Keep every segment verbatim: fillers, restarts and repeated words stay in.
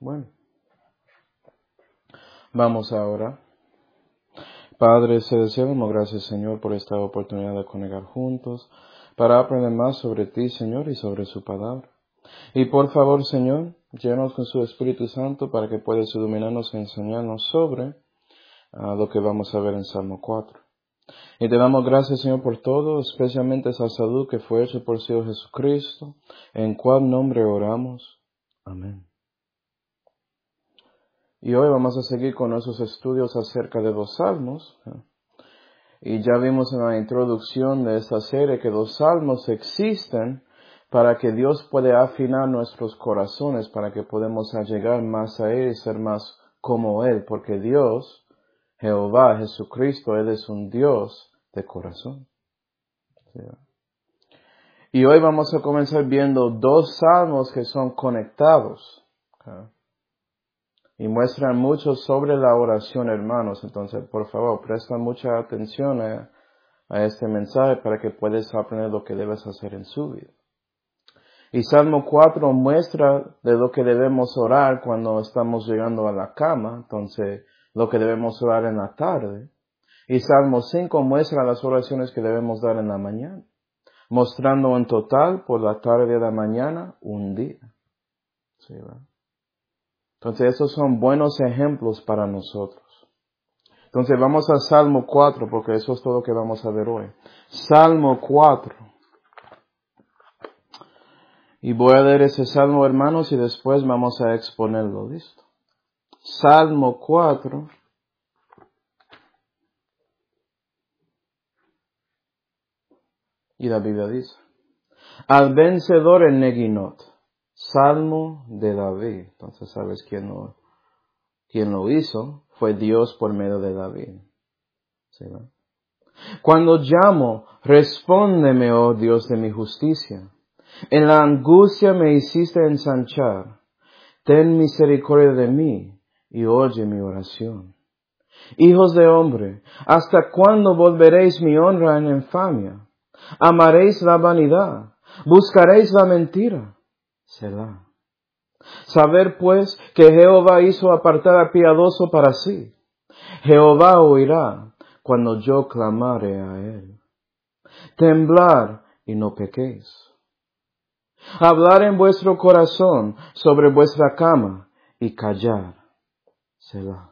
Bueno, vamos ahora. Padre Celestial, damos gracias, Señor, por esta oportunidad de conectar juntos para aprender más sobre ti, Señor, y sobre su palabra. Y por favor, Señor, llénanos con su Espíritu Santo para que puedas iluminarnos y enseñarnos sobre uh, lo que vamos a ver en Salmo cuatro. Y te damos gracias, Señor, por todo, especialmente esa salud que fue hecha por Señor Jesucristo, en cual nombre oramos. Amén. Y hoy vamos a seguir con nuestros estudios acerca de los salmos. Y ya vimos en la introducción de esta serie que los salmos existen para que Dios pueda afinar nuestros corazones, para que podamos llegar más a Él y ser más como Él, porque Dios, Jehová, Jesucristo, Él es un Dios de corazón. ¿Sí? Y hoy vamos a comenzar viendo dos salmos que son conectados. ¿Okay? Y muestran mucho sobre la oración, hermanos. Entonces, por favor, presta mucha atención a, a este mensaje para que puedas aprender lo que debes hacer en su vida. Y Salmo cuatro muestra de lo que debemos orar cuando estamos llegando a la cama. Entonces, lo que debemos orar en la tarde. Y Salmo cinco muestra las oraciones que debemos dar en la mañana. Mostrando en total, por la tarde de la mañana, un día. ¿Sí, verdad? Entonces, esos son buenos ejemplos para nosotros. Entonces, vamos a Salmo cuatro, porque eso es todo lo que vamos a ver hoy. Salmo cuatro. Y voy a leer ese salmo, hermanos, y después vamos a exponerlo. ¿Listo? Salmo cuatro. Y la Biblia dice: al vencedor en Neginot. Salmo de David. Entonces, ¿sabes quién lo, quién lo hizo? Fue Dios por medio de David. ¿Sí, no? Cuando llamo, respóndeme, oh Dios de mi justicia. En la angustia me hiciste ensanchar. Ten misericordia de mí y oye mi oración. Hijos de hombre, ¿hasta cuándo volveréis mi honra en infamia? ¿Amaréis la vanidad? ¿Buscaréis la mentira? Selah. Saber pues que Jehová hizo apartar a piadoso para sí. Jehová oirá cuando yo clamare a él. Temblar y no pequéis. Hablar en vuestro corazón sobre vuestra cama y callar. Selah.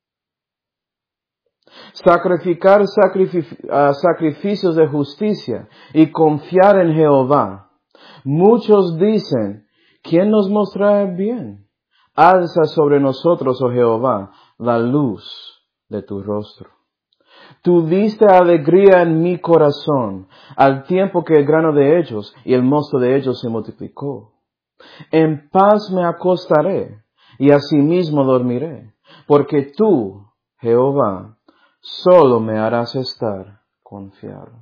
Sacrificar sacrific- uh, sacrificios de justicia y confiar en Jehová. Muchos dicen, ¿quién nos mostrará el bien? Alza sobre nosotros, oh Jehová, la luz de tu rostro. Tú diste alegría en mi corazón, al tiempo que el grano de ellos y el mosto de ellos se multiplicó. En paz me acostaré, y asimismo dormiré, porque tú, Jehová, solo me harás estar confiado.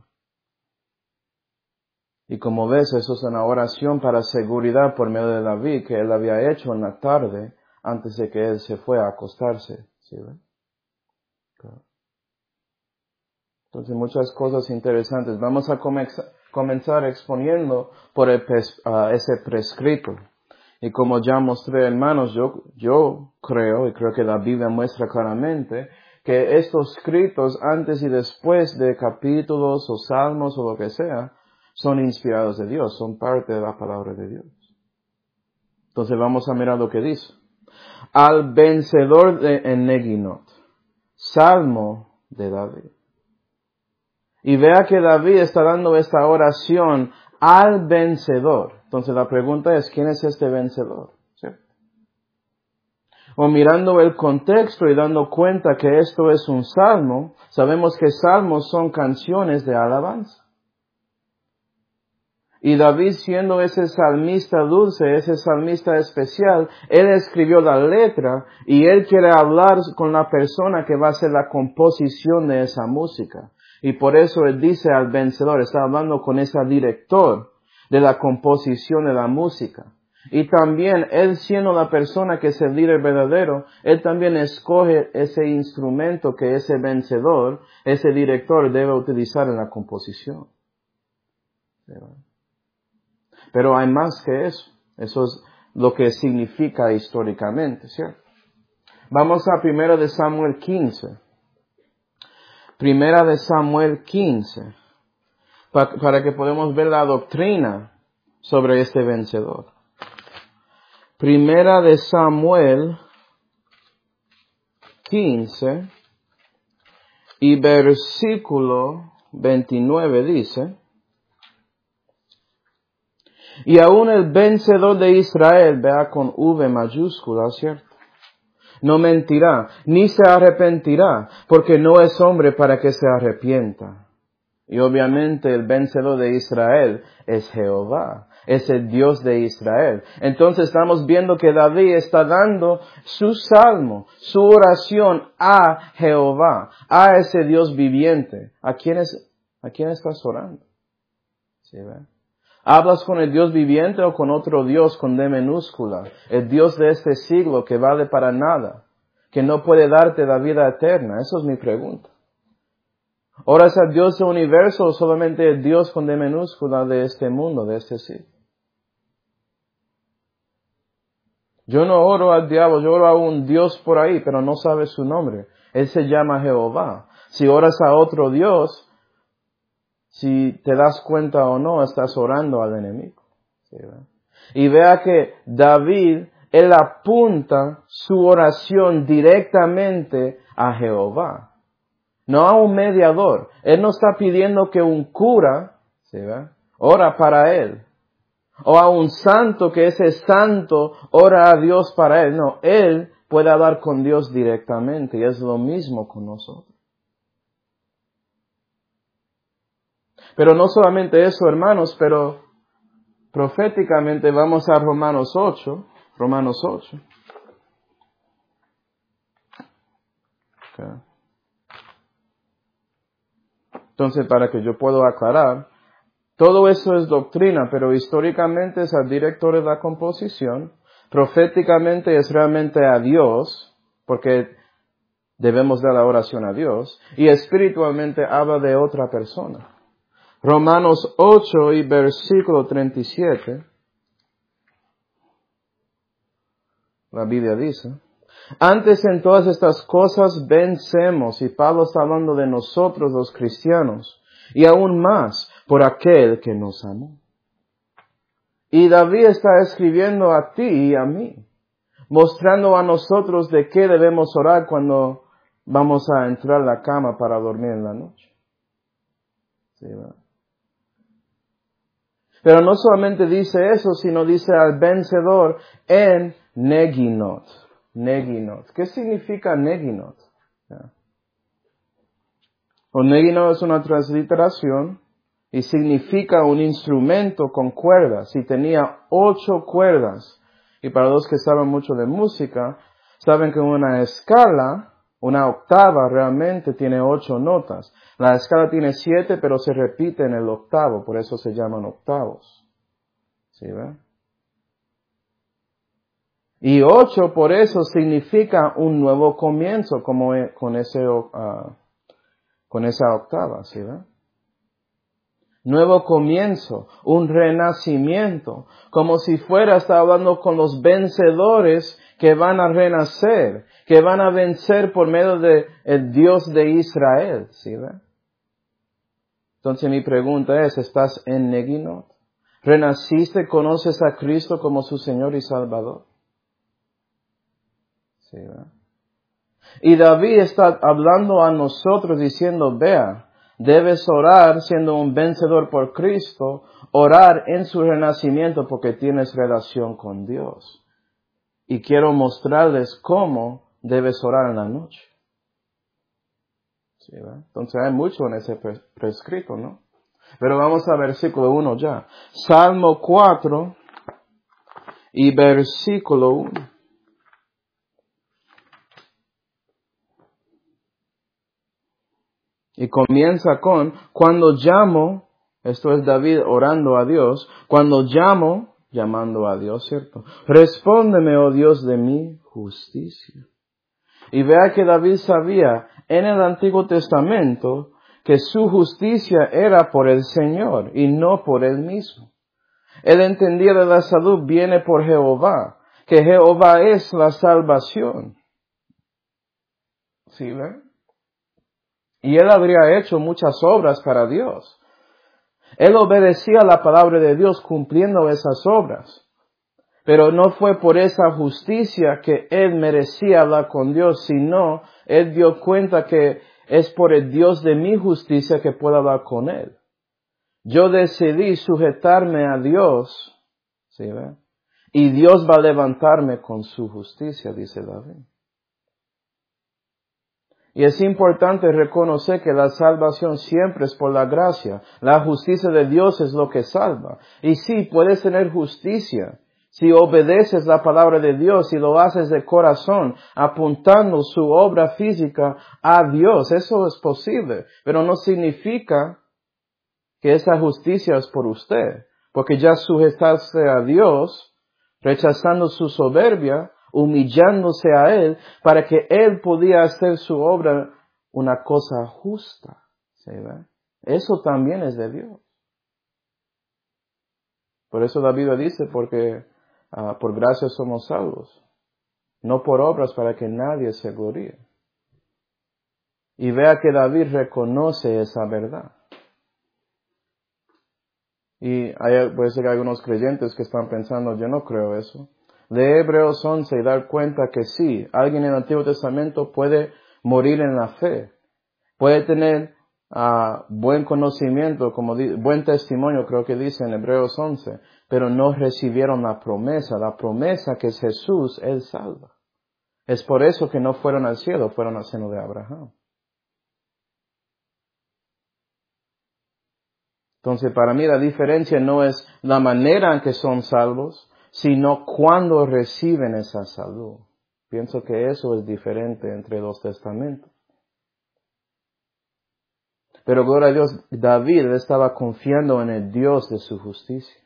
Y como ves, eso es una oración para seguridad por medio de David, que él había hecho en la tarde, antes de que él se fue a acostarse. ¿Sí, ve? Claro. Entonces, muchas cosas interesantes. Vamos a comenzar exponiendo por el, uh, ese prescrito. Y como ya mostré, hermanos, yo, yo creo, y creo que la Biblia muestra claramente, que estos escritos antes y después de capítulos o salmos o lo que sea, son inspirados de Dios, son parte de la palabra de Dios. Entonces vamos a mirar lo que dice. Al vencedor de en Neginot, Salmo de David. Y vea que David está dando esta oración al vencedor. Entonces la pregunta es, ¿quién es este vencedor? ¿Sí? O mirando el contexto y dando cuenta que esto es un salmo, sabemos que salmos son canciones de alabanza. Y David, siendo ese salmista dulce, ese salmista especial, él escribió la letra y él quiere hablar con la persona que va a hacer la composición de esa música. Y por eso él dice al vencedor, está hablando con ese director de la composición de la música. Y también él, siendo la persona que es el líder verdadero, él también escoge ese instrumento que ese vencedor, ese director debe utilizar en la composición. ¿Verdad? Pero hay más que eso. Eso es lo que significa históricamente, ¿cierto? Vamos a Primera de Samuel quince. Primera de Samuel quince. Pa- para que podamos ver la doctrina sobre este vencedor. Primera de Samuel quince y versículo veintinueve dice: y aún el vencedor de Israel, vea con V mayúscula, ¿cierto? No mentirá, ni se arrepentirá, porque no es hombre para que se arrepienta. Y obviamente el vencedor de Israel es Jehová, es el Dios de Israel. Entonces estamos viendo que David está dando su salmo, su oración a Jehová, a ese Dios viviente. ¿A quién, es, a quién estás orando? ¿Sí, ve? ¿Hablas con el Dios viviente o con otro Dios con D minúscula? El Dios de este siglo que vale para nada, que no puede darte la vida eterna. Esa es mi pregunta. ¿Oras al Dios del universo o solamente el Dios con D minúscula de este mundo, de este siglo? Yo no oro al diablo, yo oro a un Dios por ahí, pero no sabe su nombre. Él se llama Jehová. Si oras a otro Dios, si te das cuenta o no, estás orando al enemigo. ¿Sí, verdad? Y vea que David, él apunta su oración directamente a Jehová. No a un mediador. Él no está pidiendo que un cura, ¿sí, verdad?, ora para él. O a un santo, que ese santo ora a Dios para él. No, él puede hablar con Dios directamente. Y es lo mismo con nosotros. Pero no solamente eso, hermanos, pero proféticamente vamos a Romanos ocho. Romanos ocho. Okay. Entonces, para que yo pueda aclarar, todo eso es doctrina, pero históricamente es al director de la composición. Proféticamente es realmente a Dios, porque debemos dar la oración a Dios. Y espiritualmente habla de otra persona. Romanos ocho y versículo treinta y siete. La Biblia dice: antes en todas estas cosas vencemos, y Pablo está hablando de nosotros los cristianos, y aún más por aquel que nos amó. Y David está escribiendo a ti y a mí, mostrando a nosotros de qué debemos orar cuando vamos a entrar a la cama para dormir en la noche. ¿Sí, verdad? Pero no solamente dice eso, sino dice al vencedor en Neginot. Neginot. ¿Qué significa Neginot? Yeah. O Neginot es una transliteración y significa un instrumento con cuerdas. Y tenía ocho cuerdas. Y para los que saben mucho de música, saben que una escala, una octava realmente tiene ocho notas. La escala tiene siete, pero se repite en el octavo, por eso se llaman octavos. ¿Sí, ve? Y ocho, por eso, significa un nuevo comienzo, como con, ese, uh, con esa octava, ¿sí, ve? Nuevo comienzo, un renacimiento, como si fuera, está hablando con los vencedores que van a renacer, que van a vencer por medio de el Dios de Israel, ¿sí, ve? Entonces mi pregunta es, ¿estás en Neginot? ¿Renaciste, conoces a Cristo como su Señor y Salvador? Sí, ¿verdad? Y David está hablando a nosotros diciendo, vea, debes orar siendo un vencedor por Cristo, orar en su renacimiento porque tienes relación con Dios. Y quiero mostrarles cómo debes orar en la noche. Sí, ¿verdad? Entonces hay mucho en ese prescrito, ¿no? Pero vamos a versículo uno ya. Salmo cuatro y versículo uno. Y comienza con, cuando llamo, esto es David orando a Dios, cuando llamo, llamando a Dios, ¿cierto? Respóndeme, oh Dios, de mi justicia. Y vea que David sabía en el Antiguo Testamento que su justicia era por el Señor y no por él mismo. Él entendía de la salud viene por Jehová, que Jehová es la salvación. ¿Sí ve? Y él habría hecho muchas obras para Dios. Él obedecía la palabra de Dios cumpliendo esas obras. Pero no fue por esa justicia que él merecía hablar con Dios, sino él dio cuenta que es por el Dios de mi justicia que puedo hablar con él. Yo decidí sujetarme a Dios, ¿sí ve? Y Dios va a levantarme con su justicia, dice David. Y es importante reconocer que la salvación siempre es por la gracia. La justicia de Dios es lo que salva. Y sí, puedes tener justicia si obedeces la palabra de Dios y lo haces de corazón, apuntando su obra física a Dios. Eso es posible, pero no significa que esa justicia es por usted, porque ya sujetarse a Dios, rechazando su soberbia, humillándose a Él, para que Él podía hacer su obra una cosa justa. ¿Sí ve? Eso también es de Dios. Por eso la Biblia dice, porque uh, por gracia somos salvos, no por obras para que nadie se gloríe. Y vea que David reconoce esa verdad. Y hay, puede ser que hay algunos creyentes que están pensando, yo no creo eso. Lee Hebreos once y dar cuenta que sí, alguien en el Antiguo Testamento puede morir en la fe. Puede tener uh, buen conocimiento, como di, buen testimonio, creo que dice en Hebreos once, pero no recibieron la promesa. La promesa que es Jesús, Él salva. Es por eso que no fueron al cielo, fueron al seno de Abraham. Entonces, para mí la diferencia no es la manera en que son salvos, sino cuando reciben esa salud. Pienso que eso es diferente entre los testamentos. Pero gloria a Dios, David estaba confiando en el Dios de su justicia.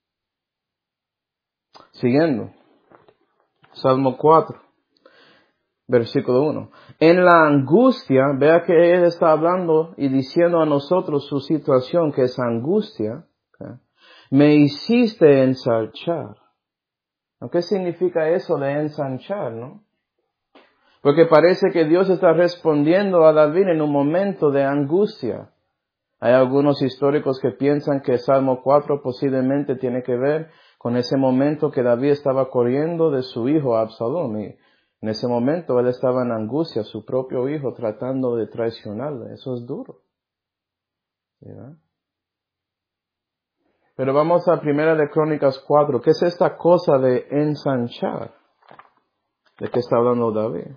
Siguiendo, Salmo cuatro, versículo uno. En la angustia, vea que él está hablando y diciendo a nosotros su situación, que es angustia, ¿okay? Me hiciste ensanchar. ¿Qué significa eso de ensanchar, no? Porque parece que Dios está respondiendo a David en un momento de angustia. Hay algunos históricos que piensan que Salmo cuatro posiblemente tiene que ver con ese momento que David estaba corriendo de su hijo Absalón. Y en ese momento él estaba en angustia, su propio hijo tratando de traicionarle. Eso es duro. ¿Verdad? Pero vamos a Primera de Crónicas cuatro. ¿Qué es esta cosa de ensanchar? ¿De qué está hablando David?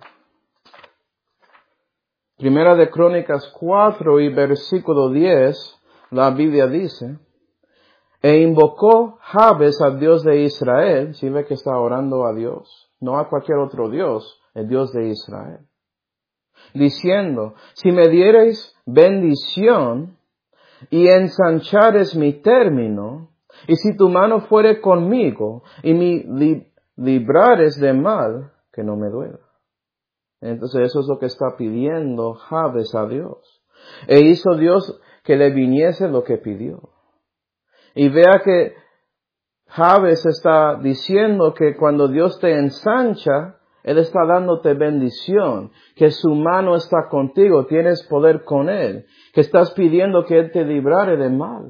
Primera de Crónicas cuatro y versículo diez, la Biblia dice, e invocó Jabes al Dios de Israel, si ve que está orando a Dios, no a cualquier otro Dios, el Dios de Israel, diciendo, si me diereis bendición y ensanchares mi término, y si tu mano fuere conmigo y me li- librares de mal, que no me duela. Entonces eso es lo que está pidiendo Jabes a Dios. E hizo Dios que le viniese lo que pidió. Y vea que Jabes está diciendo que cuando Dios te ensancha, Él está dándote bendición, que su mano está contigo, tienes poder con Él, que estás pidiendo que Él te librare de mal.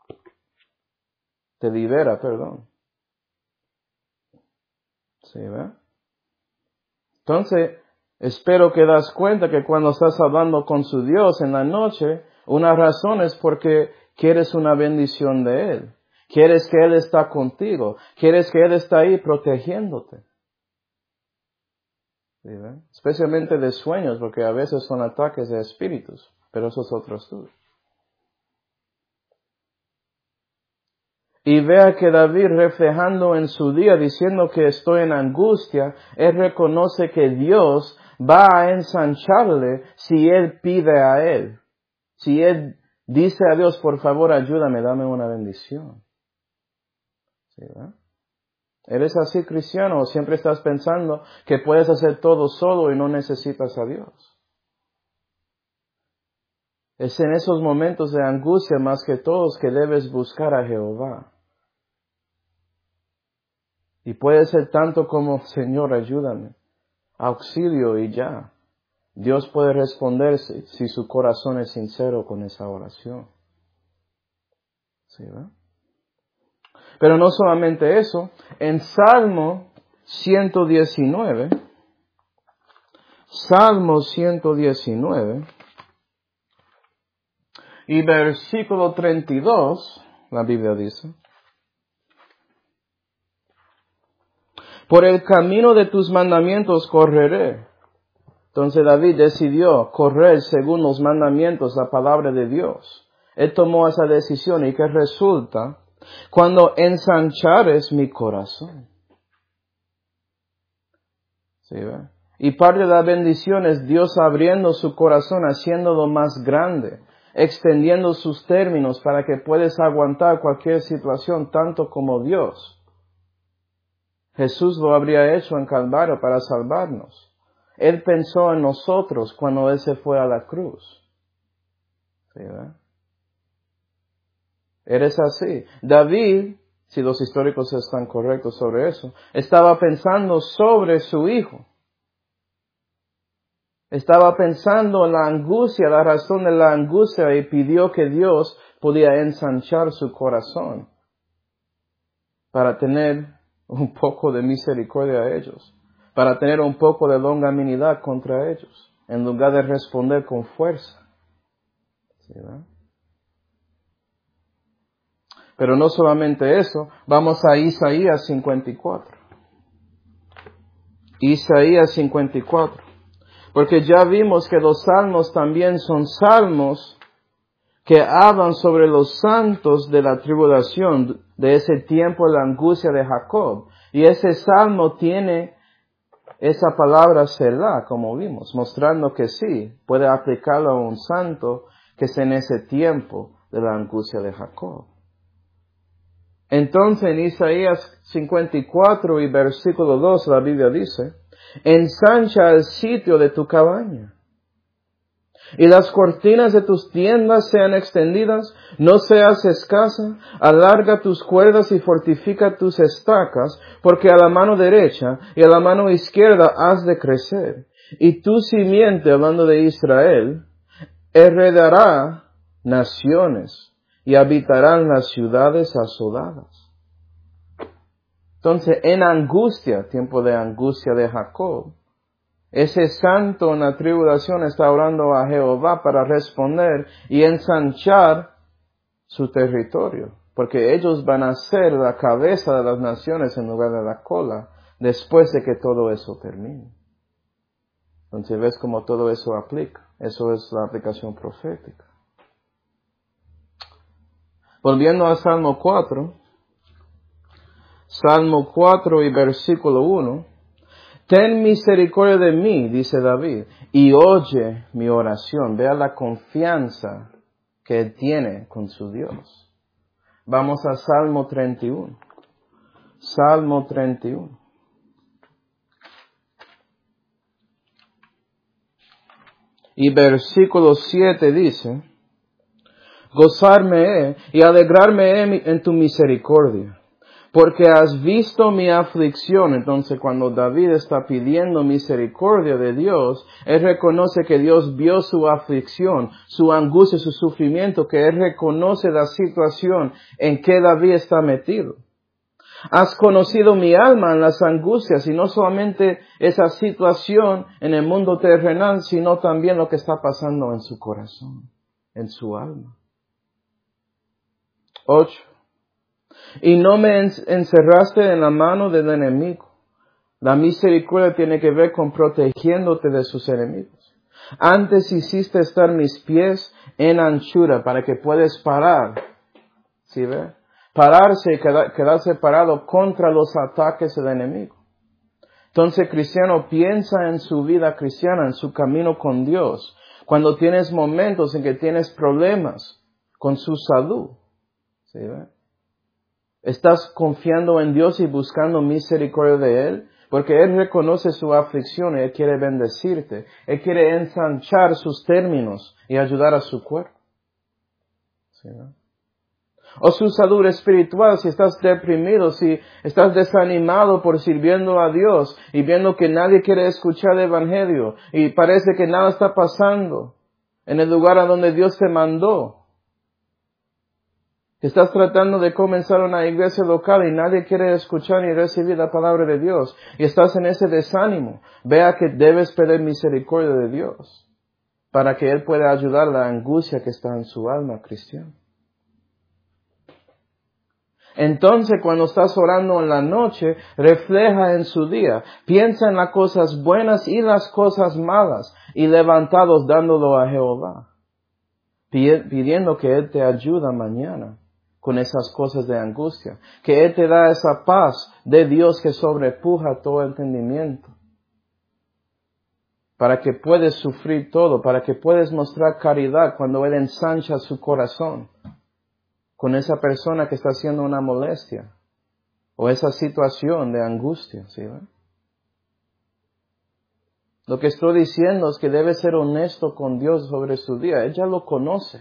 Te libera, perdón. ¿Sí, ve? Entonces, espero que das cuenta que cuando estás hablando con su Dios en la noche, una razón es porque quieres una bendición de Él. Quieres que Él está contigo. Quieres que Él está ahí protegiéndote. ¿Sí, ve? Especialmente de sueños, porque a veces son ataques de espíritus. Pero eso es otro estudio. Y vea que David, reflejando en su día, diciendo que estoy en angustia, él reconoce que Dios va a ensancharle si él pide a él. Si él dice a Dios, por favor, ayúdame, dame una bendición. ¿Sí, ¿verdad? ¿Eres así cristiano o siempre estás pensando que puedes hacer todo solo y no necesitas a Dios? Es en esos momentos de angustia más que todos que debes buscar a Jehová. Y puede ser tanto como, Señor, ayúdame, auxilio y ya. Dios puede responderse si su corazón es sincero con esa oración. ¿Sí, verdad? Pero no solamente eso, en Salmo ciento diecinueve, Salmo ciento diecinueve y versículo treinta y dos, la Biblia dice, por el camino de tus mandamientos correré. Entonces David decidió correr según los mandamientos, la palabra de Dios. Él tomó esa decisión y que resulta cuando ensanchares mi corazón. ¿Sí, ve? Y parte de la bendición es Dios abriendo su corazón, haciéndolo más grande, extendiendo sus términos para que puedas aguantar cualquier situación tanto como Dios. Jesús lo habría hecho en Calvario para salvarnos. Él pensó en nosotros cuando Él se fue a la cruz. ¿Sí, verdad? Eres así. David, si los históricos están correctos sobre eso, estaba pensando sobre su hijo. Estaba pensando en la angustia, la razón de la angustia, y pidió que Dios podía ensanchar su corazón para tener un poco de misericordia a ellos, para tener un poco de longanimidad contra ellos, en lugar de responder con fuerza. ¿Sí, verdad? Pero no solamente eso, vamos a Isaías cincuenta y cuatro. Isaías cincuenta y cuatro. Porque ya vimos que los salmos también son salmos que hablan sobre los santos de la tribulación, de ese tiempo de la angustia de Jacob. Y ese salmo tiene esa palabra Selah, como vimos, mostrando que sí, puede aplicarlo a un santo que es en ese tiempo de la angustia de Jacob. Entonces en Isaías cincuenta y cuatro y versículo dos la Biblia dice, ensancha el sitio de tu cabaña, y las cortinas de tus tiendas sean extendidas, no seas escasa, alarga tus cuerdas y fortifica tus estacas, porque a la mano derecha y a la mano izquierda has de crecer, y tu simiente, hablando de Israel, heredará naciones, y habitarán las ciudades asoladas. Entonces, en angustia, tiempo de angustia de Jacob, ese santo en la tribulación está orando a Jehová para responder y ensanchar su territorio, porque ellos van a ser la cabeza de las naciones en lugar de la cola, después de que todo eso termine. Entonces, ves cómo todo eso aplica. Eso es la aplicación profética. Volviendo a Salmo cuatro, Salmo cuatro y versículo uno, ten misericordia de mí, dice David, y oye mi oración. Vea la confianza que él tiene con su Dios. Vamos a Salmo treinta y uno. Salmo treinta y uno. Y versículo siete dice, gozarme he y alegrarme he en tu misericordia, porque has visto mi aflicción. Entonces, cuando David está pidiendo misericordia de Dios, él reconoce que Dios vio su aflicción, su angustia, su sufrimiento, que él reconoce la situación en que David está metido. Has conocido mi alma en las angustias, y no solamente esa situación en el mundo terrenal, sino también lo que está pasando en su corazón, en su alma. Ocho. Y no me encerraste en la mano del enemigo. La misericordia tiene que ver con protegiéndote de sus enemigos. Antes hiciste estar mis pies en anchura para que puedas parar. ¿Sí ve? Pararse y quedar, quedarse parado contra los ataques del enemigo. Entonces, cristiano, piensa en su vida cristiana, en su camino con Dios. Cuando tienes momentos en que tienes problemas con su salud. ¿Sí ve? ¿Estás confiando en Dios y buscando misericordia de Él? Porque Él reconoce su aflicción y Él quiere bendecirte. Él quiere ensanchar sus términos y ayudar a su cuerpo. ¿Sí, no? O su salud espiritual, si estás deprimido, si estás desanimado por sirviendo a Dios y viendo que nadie quiere escuchar el Evangelio y parece que nada está pasando en el lugar a donde Dios te mandó. Estás tratando de comenzar una iglesia local y nadie quiere escuchar ni recibir la palabra de Dios. Y estás en ese desánimo. Vea que debes pedir misericordia de Dios para que Él pueda ayudar la angustia que está en su alma cristiana. Entonces, cuando estás orando en la noche, refleja en su día. Piensa en las cosas buenas y las cosas malas y levantados dándolo a Jehová, pidiendo que Él te ayude mañana con esas cosas de angustia, que Él te da esa paz de Dios que sobrepuja todo entendimiento, para que puedes sufrir todo, para que puedes mostrar caridad cuando Él ensancha su corazón con esa persona que está haciendo una molestia o esa situación de angustia, ¿sí? Lo que estoy diciendo es que debe ser honesto con Dios sobre su día. Ella lo conoce.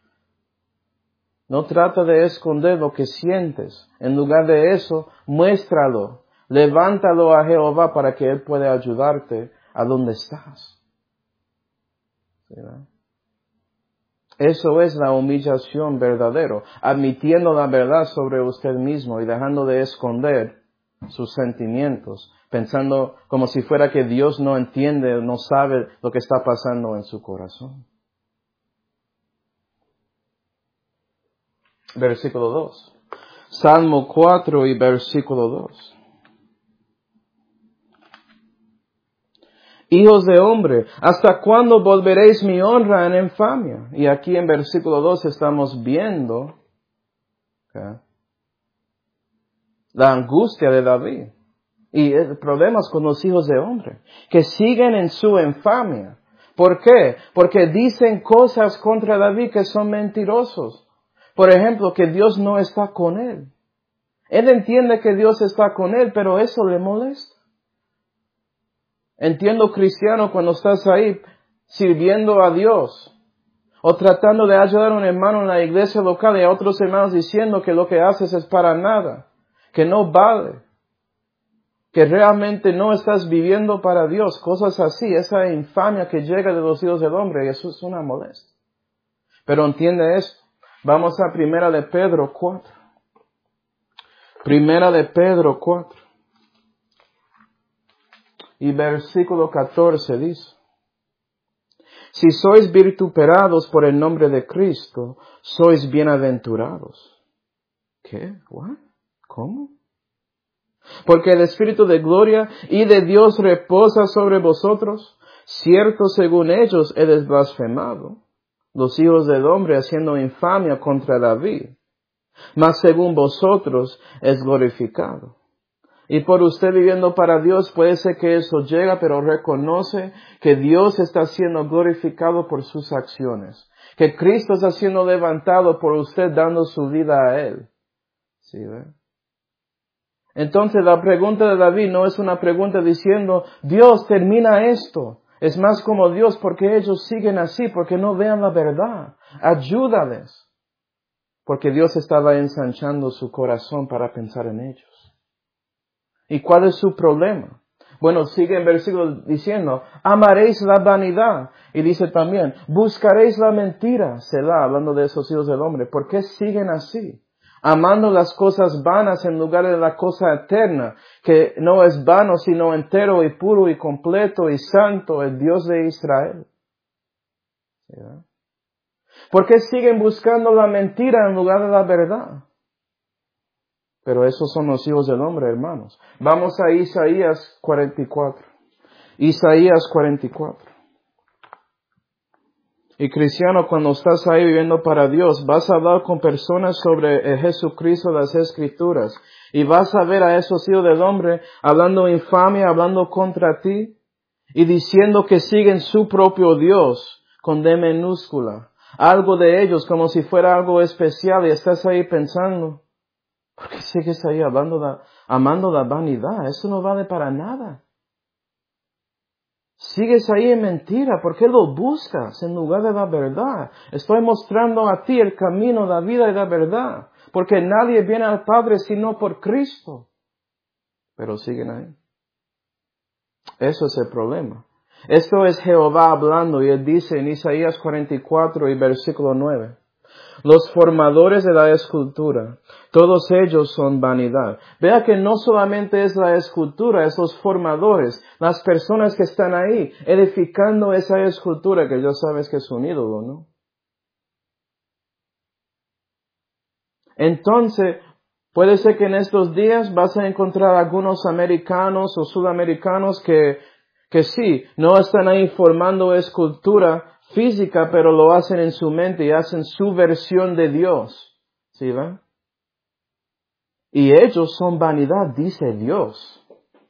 No trata de esconder lo que sientes. En lugar de eso, muéstralo. Levántalo a Jehová para que Él pueda ayudarte a donde estás. ¿Sí? Eso es la humillación verdadera. Admitiendo la verdad sobre usted mismo y dejando de esconder sus sentimientos. Pensando como si fuera que Dios no entiende, no sabe lo que está pasando en su corazón. Versículo dos. Salmo cuatro y versículo dos. Hijos de hombre, ¿hasta cuándo volveréis mi honra en infamia? Y aquí en versículo dos estamos viendo ¿okay? la angustia de David. Y problemas con los hijos de hombre, que siguen en su infamia. ¿Por qué? Porque dicen cosas contra David que son mentirosos. Por ejemplo, que Dios no está con él. Él entiende que Dios está con él, pero eso le molesta. Entiendo, cristiano, cuando estás ahí sirviendo a Dios o tratando de ayudar a un hermano en la iglesia local y a otros hermanos diciendo que lo que haces es para nada, que no vale, que realmente no estás viviendo para Dios, cosas así, esa infamia que llega de los hijos del hombre, y eso es una molestia. Pero entiende esto. Vamos a Primera de Pedro cuatro. Primera de Pedro cuatro. Y versículo catorce dice: Si sois vituperados por el nombre de Cristo, sois bienaventurados. ¿Qué? ¿What? ¿Cómo? Porque el Espíritu de gloria y de Dios reposa sobre vosotros. Cierto, según ellos, eres blasfemado, los hijos del hombre haciendo infamia contra David. Mas según vosotros es glorificado. Y por usted viviendo para Dios puede ser que eso llega, pero reconoce que Dios está siendo glorificado por sus acciones. Que Cristo está siendo levantado por usted dando su vida a Él. ¿Sí ve? Entonces la pregunta de David no es una pregunta diciendo, Dios, termina esto. Es más como Dios, porque ellos siguen así, porque no vean la verdad. Ayúdales. Porque Dios estaba ensanchando su corazón para pensar en ellos. ¿Y cuál es su problema? Bueno, sigue en versículo diciendo, amaréis la vanidad. Y dice también, buscaréis la mentira. Selah, hablando de esos hijos del hombre. ¿Por qué siguen así? Amando las cosas vanas en lugar de la cosa eterna, que no es vano, sino entero y puro y completo y santo, el Dios de Israel. ¿Sí? ¿Por qué siguen buscando la mentira en lugar de la verdad? Pero esos son los hijos del hombre, hermanos. Vamos a Isaías cuarenta y cuatro. Isaías cuarenta y cuatro. Y cristiano, cuando estás ahí viviendo para Dios, vas a hablar con personas sobre el Jesucristo de las Escrituras. Y vas a ver a esos hijos del hombre hablando infamia, hablando contra ti. Y diciendo que siguen su propio Dios con D minúscula. Algo de ellos como si fuera algo especial. Y estás ahí pensando, ¿por qué sigues ahí hablando de, amando la vanidad? Eso no vale para nada. Sigues ahí en mentira. ¿Por qué lo buscas en lugar de la verdad? Estoy mostrando a ti el camino, la vida y la verdad. porque nadie viene al Padre sino por Cristo. Pero siguen ahí. Eso es el problema. Esto es Jehová hablando y Él dice en Isaías cuarenta y cuatro y versículo nueve. Los formadores de la escultura, todos ellos son vanidad. Vea que no solamente es la escultura, es los formadores, las personas que están ahí edificando esa escultura que ya sabes que es un ídolo, ¿no? Entonces, puede ser que en estos días vas a encontrar algunos americanos o sudamericanos que, que sí, no están ahí formando escultura física, pero lo hacen en su mente y hacen su versión de Dios. ¿Sí ven? Y ellos son vanidad, dice Dios.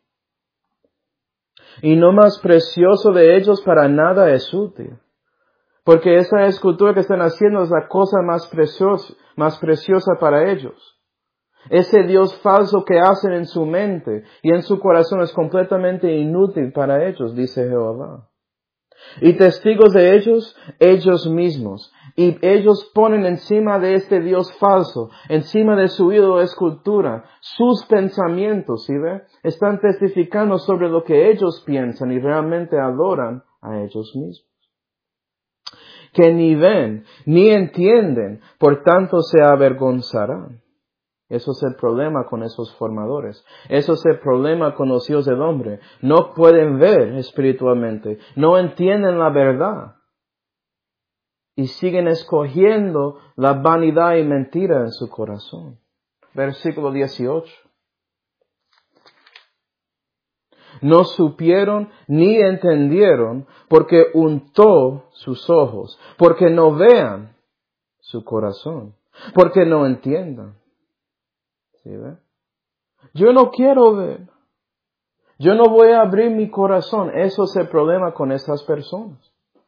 Y no más precioso de ellos para nada es útil. Porque esa escultura que están haciendo es la cosa más preciosa, más preciosa para ellos. Ese Dios falso que hacen en su mente y en su corazón es completamente inútil para ellos, dice Jehová. Y testigos de ellos, ellos mismos. Y ellos ponen encima de este Dios falso, encima de su ídolo escultura, sus pensamientos, ¿sí ve? Están testificando sobre lo que ellos piensan y realmente adoran a ellos mismos. Que ni ven, ni entienden, por tanto se avergonzarán. Eso es el problema con esos formadores. Eso es el problema con los hijos del hombre. No pueden ver espiritualmente. No entienden la verdad. Y siguen escogiendo la vanidad y mentira en su corazón. Versículo dieciocho. No supieron ni entendieron porque untó sus ojos. Porque no vean su corazón. Porque no entiendan. ¿Sí ve? Yo no quiero ver. Yo no voy a abrir mi corazón. Eso es el problema con estas personas.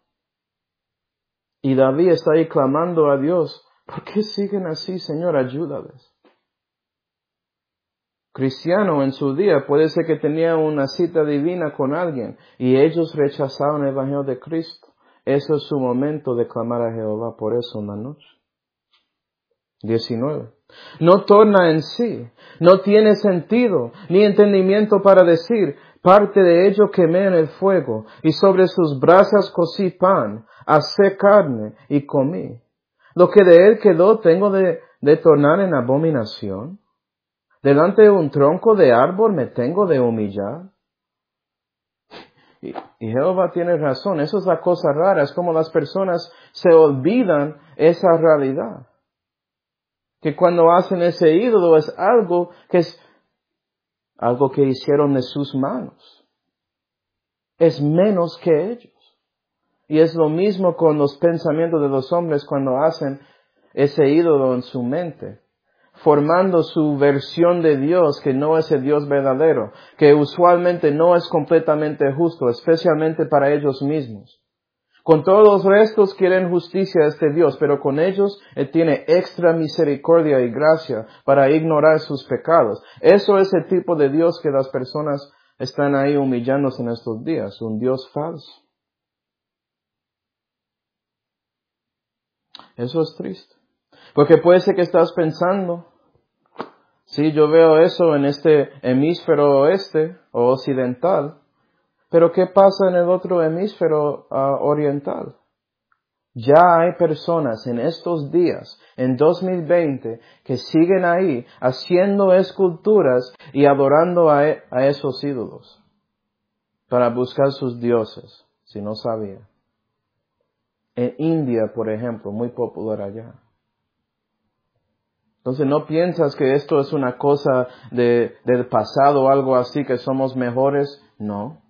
Y David está ahí clamando a Dios. ¿Por qué siguen así, Señor? Ayúdales. Cristiano en su día puede ser que tenía una cita divina con alguien y ellos rechazaron el Evangelio de Cristo. Eso es su momento de clamar a Jehová por eso una noche. diecinueve. No torna en sí, no tiene sentido, ni entendimiento para decir, parte de ello quemé en el fuego, y sobre sus brasas cocí pan, asé carne y comí. Lo que de él quedó tengo de, de tornar en abominación. Delante de un tronco de árbol me tengo de humillar. Y, y Jehová tiene razón, eso es la cosa rara, es como las personas se olvidan esa realidad. Que cuando hacen ese ídolo es algo que es algo que hicieron de sus manos. Es menos que ellos. Y es lo mismo con los pensamientos de los hombres cuando hacen ese ídolo en su mente. Formando su versión de Dios que no es el Dios verdadero. Que usualmente no es completamente justo, especialmente para ellos mismos. Con todos los restos quieren justicia a este Dios, pero con ellos Él tiene extra misericordia y gracia para ignorar sus pecados. Eso es el tipo de Dios que las personas están ahí humillándose en estos días, un Dios falso. Eso es triste. Porque puede ser que estás pensando, sí, yo veo eso en este hemisferio oeste o occidental, pero ¿qué pasa en el otro hemisferio uh, oriental? Ya hay personas en estos días, en dos mil veinte, que siguen ahí haciendo esculturas y adorando a, e- a esos ídolos para buscar sus dioses, si no sabía. En India, por ejemplo, muy popular allá. Entonces, ¿no piensas que esto es una cosa de, del pasado o algo así, que somos mejores? No.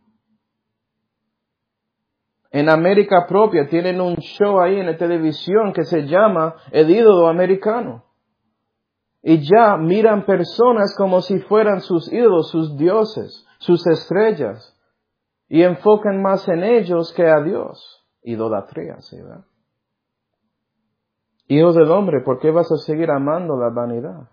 En América propia tienen un show ahí en la televisión que se llama El ídolo americano. Y ya miran personas como si fueran sus ídolos, sus dioses, sus estrellas. Y enfocan más en ellos que a Dios. Idolatría, ¿sí, verdad? Hijos del hombre, ¿por qué vas a seguir amando la vanidad?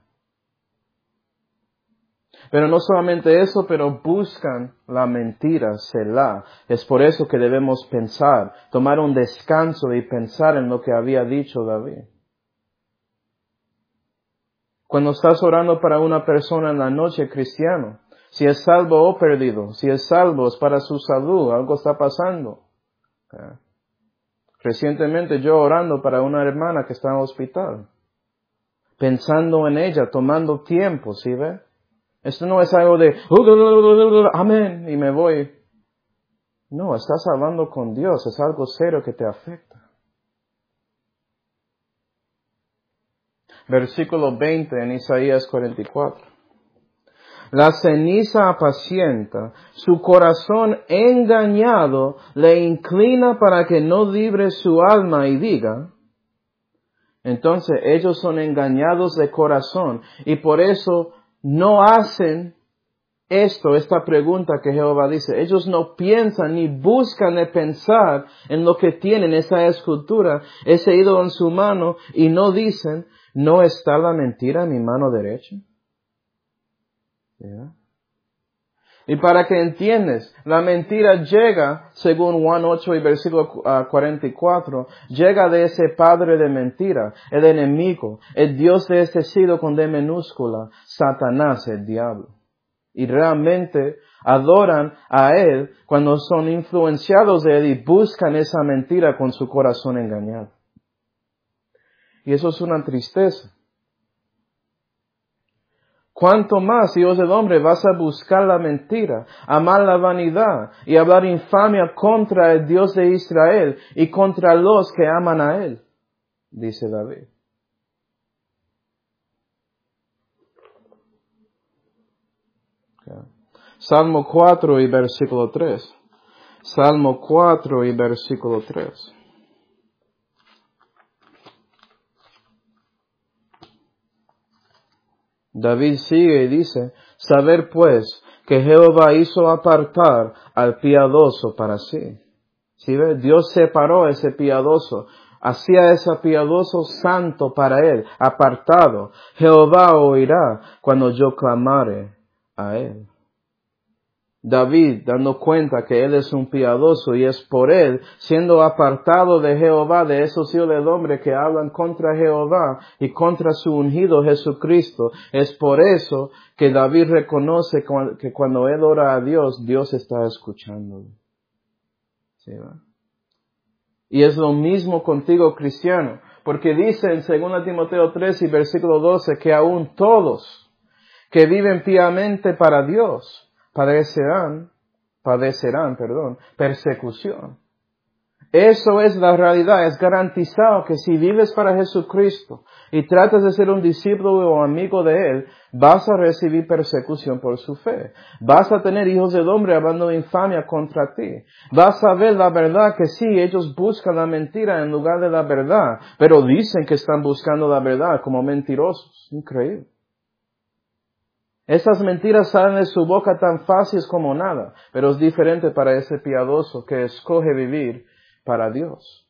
Pero no solamente eso, pero buscan la mentira, Selah. Es por eso que debemos pensar, tomar un descanso y pensar en lo que había dicho David. Cuando estás orando para una persona en la noche, cristiano, si es salvo o perdido, si es salvo es para su salud, algo está pasando. Okay. Recientemente yo orando para una hermana que está en el hospital, pensando en ella, tomando tiempo, ¿sí ve? Esto no es algo de, amén, y me voy. No, estás hablando con Dios, es algo serio que te afecta. Versículo veinte en Isaías cuarenta y cuatro. La ceniza apacienta, su corazón engañado le inclina para que no libre su alma y diga. Entonces ellos son engañados de corazón y por eso no hacen esto, esta pregunta que Jehová dice. Ellos no piensan ni buscan de pensar en lo que tienen, esa escultura, ese ídolo en su mano y no dicen, ¿no está la mentira en mi mano derecha? ¿Yeah? Y para que entiendas, la mentira llega, según Juan ocho y versículo cuarenta y cuatro, llega de ese padre de mentira, el enemigo, el Dios de este siglo con D minúscula, Satanás, el diablo. Y realmente adoran a él cuando son influenciados de él y buscan esa mentira con su corazón engañado. Y eso es una tristeza. ¿Cuánto más, hijos del hombre, vas a buscar la mentira, amar la vanidad y hablar infamia contra el Dios de Israel y contra los que aman a él? Dice David. Salmo cuatro y versículo tres. Salmo cuatro y versículo tres. David sigue y dice, saber pues que Jehová hizo apartar al piadoso para sí. ¿Sí ve? Dios separó a ese piadoso, hacía ese piadoso santo para él, apartado. Jehová oirá cuando yo clamare a él. David, dando cuenta que él es un piadoso y es por él, siendo apartado de Jehová, de esos hijos del hombre que hablan contra Jehová y contra su ungido Jesucristo, es por eso que David reconoce que cuando él ora a Dios, Dios está escuchándolo. ¿Sí, va? Y es lo mismo contigo, cristiano, porque dice en segunda Timoteo tres y versículo doce que aún todos que viven piamente para Dios, padecerán, padecerán, perdón, persecución. Eso es la realidad, es garantizado que si vives para Jesucristo y tratas de ser un discípulo o amigo de Él, vas a recibir persecución por su fe. Vas a tener hijos del hombre hablando de infamia contra ti. Vas a ver la verdad que sí, ellos buscan la mentira en lugar de la verdad, pero dicen que están buscando la verdad como mentirosos. Increíble. Esas mentiras salen de su boca tan fáciles como nada, pero es diferente para ese piadoso que escoge vivir para Dios.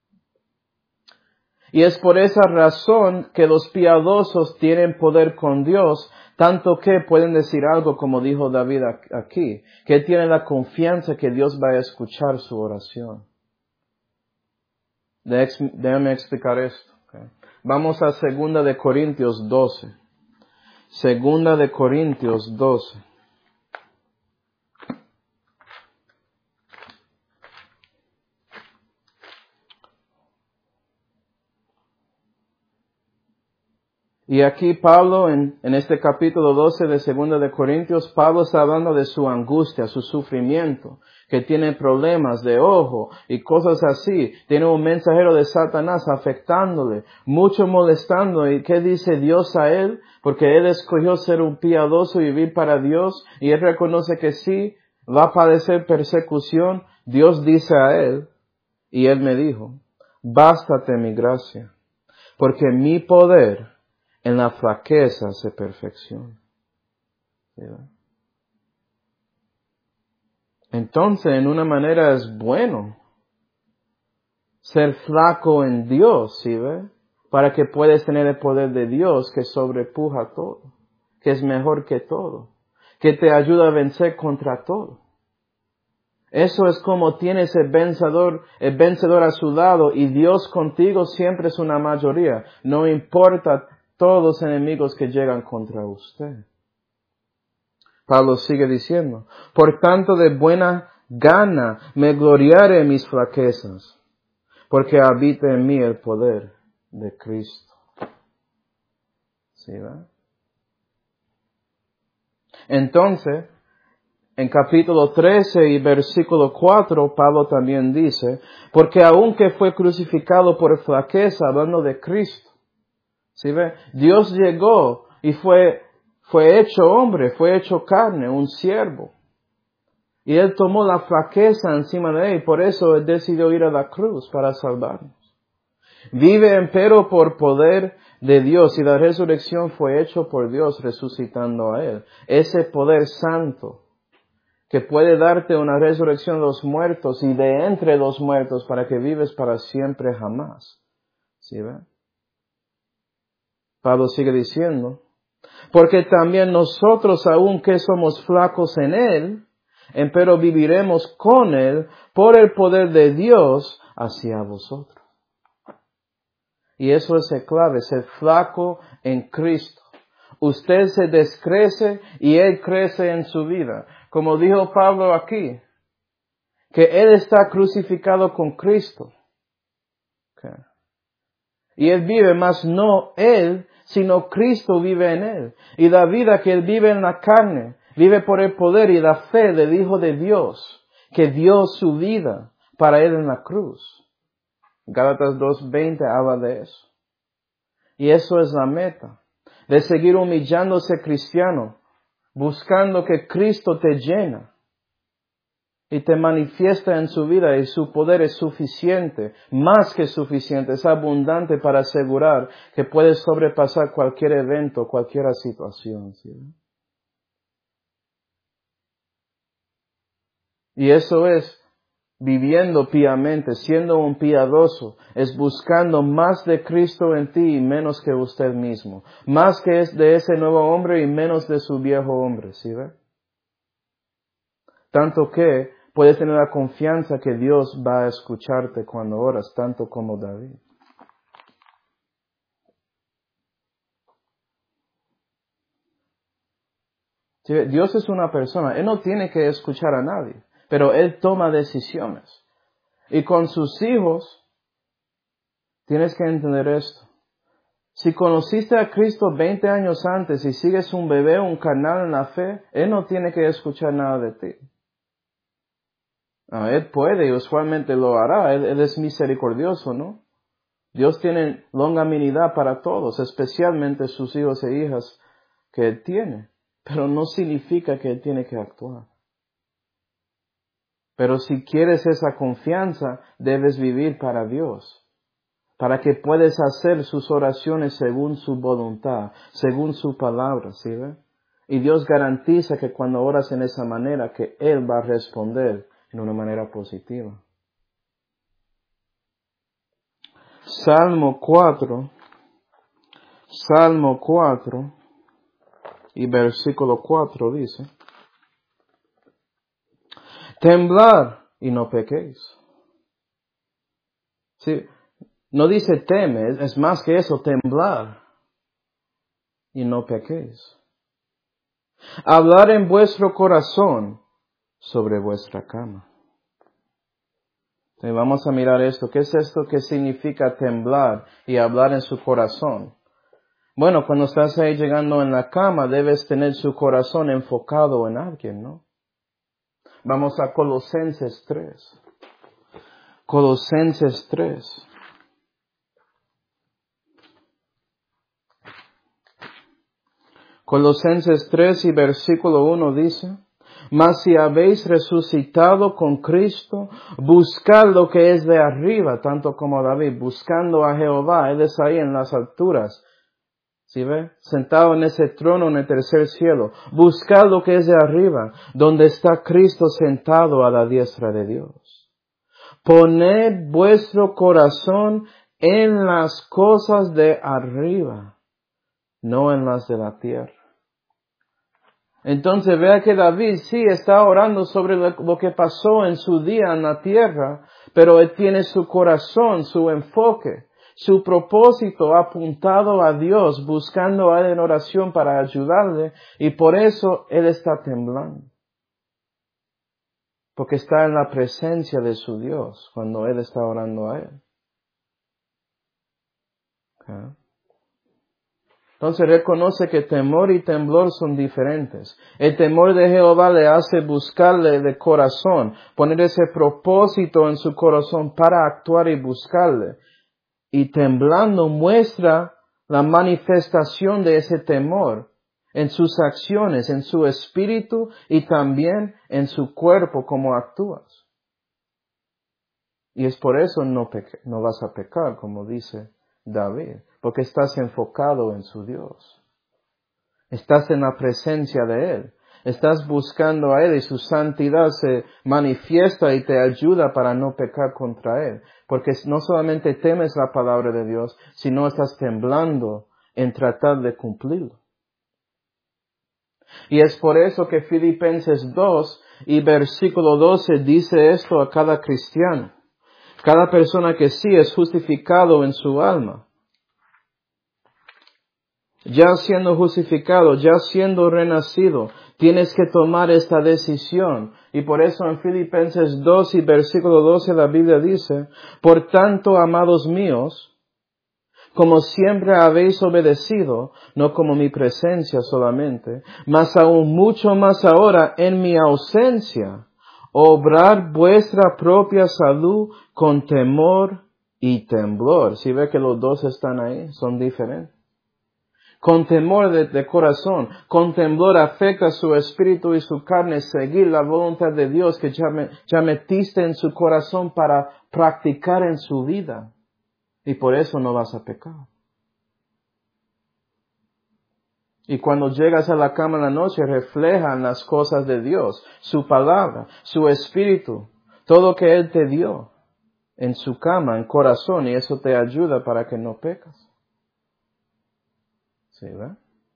Y es por esa razón que los piadosos tienen poder con Dios, tanto que pueden decir algo como dijo David aquí, que tienen la confianza que Dios va a escuchar su oración. Déjame explicar esto. Okay. Vamos a segunda de Corintios doce. Segunda de Corintios doce. Y aquí Pablo, en, en este capítulo doce de Segunda de Corintios, Pablo está hablando de su angustia, su sufrimiento, que tiene problemas de ojo y cosas así. Tiene un mensajero de Satanás afectándole, mucho molestando. ¿Y qué dice Dios a él? Porque él escogió ser un piadoso y vivir para Dios, y él reconoce que sí, va a padecer persecución. Dios dice a él, y él me dijo, bástate mi gracia, porque mi poder en la flaqueza se perfecciona. ¿Sí? Entonces, en una manera es bueno ser flaco en Dios, ¿sí ve? Para que puedas tener el poder de Dios que sobrepuja todo, que es mejor que todo, que te ayuda a vencer contra todo. Eso es como tienes el vencedor, el vencedor a su lado y Dios contigo siempre es una mayoría. No importa todos los enemigos que llegan contra usted. Pablo sigue diciendo, por tanto de buena gana me gloriaré en mis flaquezas, porque habita en mí el poder de Cristo. ¿Sí, verdad? Entonces, en capítulo trece y versículo cuatro, Pablo también dice, porque aunque fue crucificado por flaqueza, hablando de Cristo, ¿sí ve? Dios llegó y fue, fue hecho hombre, fue hecho carne, un siervo. Y Él tomó la flaqueza encima de Él, y por eso Él decidió ir a la cruz para salvarnos. Vive empero por poder de Dios, y la resurrección fue hecho por Dios resucitando a Él. Ese poder santo que puede darte una resurrección de los muertos y de entre los muertos para que vives para siempre jamás. ¿Sí ve? Pablo sigue diciendo, porque también nosotros, aunque somos flacos en Él, empero viviremos con Él por el poder de Dios hacia vosotros. Y eso es el clave, ser flaco en Cristo. Usted se descrece y Él crece en su vida. Como dijo Pablo aquí, que Él está crucificado con Cristo. Okay. Y Él vive, mas no Él, sino Cristo vive en Él. Y la vida que Él vive en la carne, vive por el poder y la fe del Hijo de Dios, que dio su vida para Él en la cruz. Gálatas dos veinte habla de eso. Y eso es la meta, de seguir humillándose cristiano, buscando que Cristo te llena y te manifiesta en su vida, y su poder es suficiente, más que suficiente, es abundante para asegurar que puedes sobrepasar cualquier evento, cualquier situación. ¿Sí? Y eso es viviendo piamente, siendo un piadoso, es buscando más de Cristo en ti y menos que usted mismo. Más que es de ese nuevo hombre y menos de su viejo hombre, ¿sí ve? Tanto que puedes tener la confianza que Dios va a escucharte cuando oras, tanto como David. ¿Sí ve? Dios es una persona, Él no tiene que escuchar a nadie, pero Él toma decisiones. Y con sus hijos, tienes que entender esto. Si conociste a Cristo veinte años antes y sigues un bebé, un carnal en la fe, Él no tiene que escuchar nada de ti. Ah, Él puede y usualmente lo hará. Él, Él es misericordioso, ¿no? Dios tiene longanimidad para todos, especialmente sus hijos e hijas que Él tiene. Pero no significa que Él tiene que actuar. Pero si quieres esa confianza, debes vivir para Dios. Para que puedas hacer sus oraciones según su voluntad, según su palabra, ¿sí ve? Y Dios garantiza que cuando oras en esa manera, que Él va a responder en una manera positiva. Salmo cuatro, Salmo cuatro y versículo cuatro dice, temblad y no pequéis. Sí. No dice teme, es más que eso, temblar y no pequéis. Hablar en vuestro corazón sobre vuestra cama. Entonces vamos a mirar esto. ¿Qué es esto que significa temblar y hablar en su corazón? Bueno, cuando estás ahí llegando en la cama, debes tener su corazón enfocado en alguien, ¿no? Vamos a Colosenses tres. Colosenses tres. Colosenses tres y versículo uno dice, mas si habéis resucitado con Cristo, buscad lo que es de arriba, tanto como David, buscando a Jehová, Él es ahí en las alturas, ¿sí ve? Sentado en ese trono en el tercer cielo, buscad lo que es de arriba, donde está Cristo sentado a la diestra de Dios. Poned vuestro corazón en las cosas de arriba, no en las de la tierra. Entonces vea que David sí está orando sobre lo que pasó en su día en la tierra, pero él tiene su corazón, su enfoque, su propósito apuntado a Dios, buscando a Él en oración para ayudarle, y por eso Él está temblando. Porque está en la presencia de su Dios cuando Él está orando a Él. ¿Okay? Entonces reconoce que temor y temblor son diferentes. El temor de Jehová le hace buscarle de corazón, poner ese propósito en su corazón para actuar y buscarle. Y temblando muestra la manifestación de ese temor en sus acciones, en su espíritu y también en su cuerpo como actúas. Y es por eso no, peque- no vas a pecar, como dice David, porque estás enfocado en su Dios. Estás en la presencia de Él. Estás buscando a Él y su santidad se manifiesta y te ayuda para no pecar contra Él. Porque no solamente temes la palabra de Dios, sino estás temblando en tratar de cumplirlo. Y es por eso que Filipenses dos y versículo doce dice esto a cada cristiano. Cada persona que sí es justificado en su alma. Ya siendo justificado, ya siendo renacido, tienes que tomar esta decisión. Y por eso en Filipenses dos y versículo doce la Biblia dice, por tanto, amados míos, como siempre habéis obedecido, no como mi presencia solamente, mas aún mucho más ahora en mi ausencia, obrar vuestra propia salud con temor y temblor. Si ve que los dos están ahí, son diferentes. Con temor de, de corazón, con temblor afecta su espíritu y su carne, seguir la voluntad de Dios que ya, me, ya metiste en su corazón para practicar en su vida. Y por eso no vas a pecar. Y cuando llegas a la cama en la noche, reflejan las cosas de Dios, su palabra, su espíritu, todo que Él te dio en su cama, en corazón, y eso te ayuda para que no pecas. ¿Sí, ve?